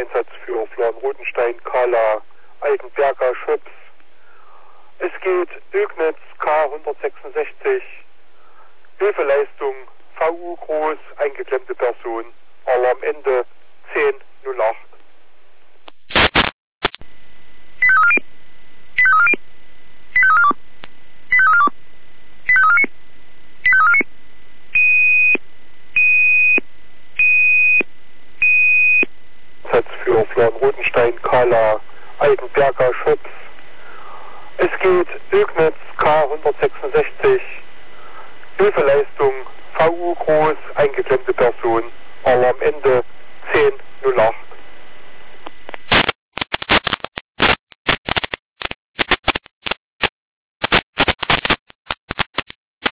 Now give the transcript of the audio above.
Einsatz für Fladen-Rodenstein, Kala, Altenberger, Schöps. Es geht Ögnitz K166, Hilfeleistung VU groß, eingeklemmte Person, Alarmende 1008. Für Fladen-Rodenstein, Kala, Altenberger, Schöps. Es geht Ögnitz K166, Hilfeleistung VU groß, eingeklemmte Person, Alarmende 1008.